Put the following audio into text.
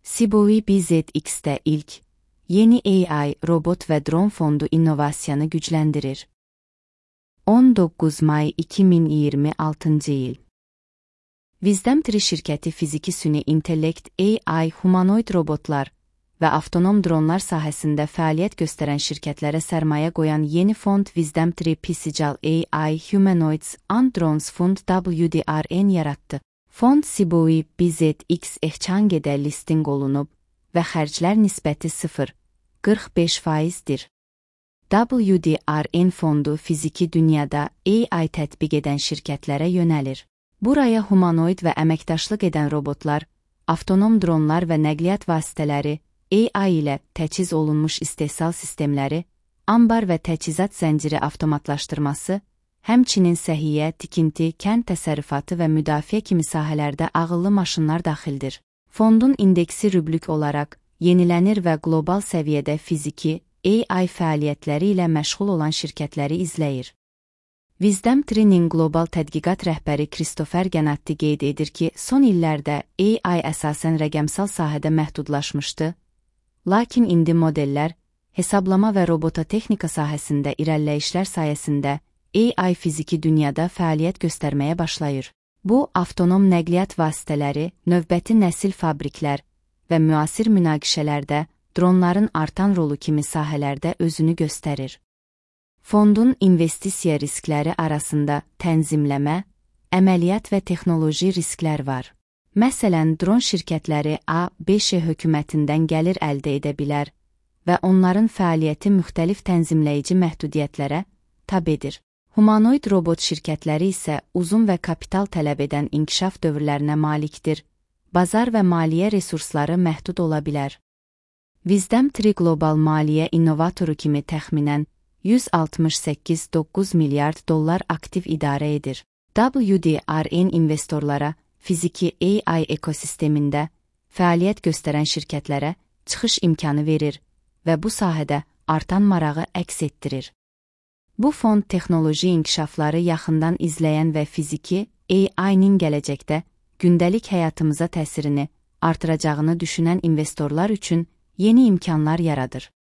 Cboe BZX'də ilk, yeni AI, robot və dron fondu innovasiyanı gücləndirir. 19 may 2026-cı il. Wisdom-Tree şirkəti fiziki süni intellekt, AI, humanoid robotlar və avtonom dronlar sahəsində fəaliyyət göstərən şirkətlərə sərmayə qoyan yeni fond Wisdom-Tree Physical AI Humanoids and Drones Fund WDRN yaratdı. Fond Cboe BZX Exchange-də listing olunub və xərclər nisbəti 0,45%-dir. WDRN fondu fiziki dünyada AI tətbiq edən şirkətlərə yönəlir. Buraya humanoid və əməkdaşlıq edən robotlar, avtonom dronlar və nəqliyyat vasitələri, AI ilə təchiz olunmuş istehsal sistemləri, ambar və təchizat zənciri avtomatlaşdırması, həmçinin səhiyyə, tikinti, kənd təsərrüfatı və müdafiə kimi sahələrdə ağıllı maşınlar daxildir. Fondun indeksi rüblük olaraq yenilənir və qlobal səviyyədə fiziki, AI fəaliyyətləri ilə məşğul olan şirkətləri izləyir. Wisdom-Tree'nin qlobal tədqiqat rəhbəri Christopher Ganatti qeyd edir ki, son illərdə AI əsasən rəqəmsal sahədə məhdudlaşmışdı, lakin indi modellər, hesablama və robototexnika sahəsində irəliləyişlər sayəsində AI fiziki dünyada fəaliyyət göstərməyə başlayır. Bu, avtonom nəqliyyat vasitələri, növbəti nəsil fabriklər və müasir münaqişələrdə dronların artan rolu kimi sahələrdə özünü göstərir. Fondun investisiya riskləri arasında tənzimləmə, əməliyyat və texnoloji risklər var. Məsələn, dron şirkətləri ABŞ hökumətindən gəlir əldə edə bilər və onların fəaliyyəti müxtəlif tənzimləyici məhdudiyyətlərə tabedir. Humanoid robot şirkətləri isə uzun və kapital tələb edən inkişaf dövrlərinə malikdir, bazar və maliyyə resursları məhdud ola bilər. Wisdom-Tree qlobal maliyyə innovatoru kimi təxminən 168,9 milyard dollar aktiv idarə edir. WDRN investorlara fiziki AI ekosistemində fəaliyyət göstərən şirkətlərə çıxış imkanı verir və bu sahədə artan marağı əks etdirir. Bu fond texnoloji inkişafları yaxından izləyən və fiziki AI-nin gələcəkdə gündəlik həyatımıza təsirini artıracağını düşünən investorlar üçün yeni imkanlar yaradır.